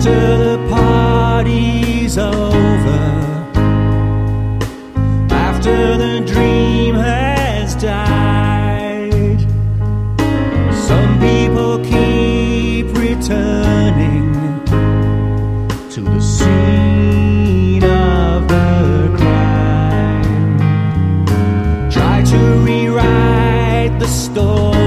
After the party's over, after the dream has died, some people keep returning to the scene of the crime. Try to rewrite the story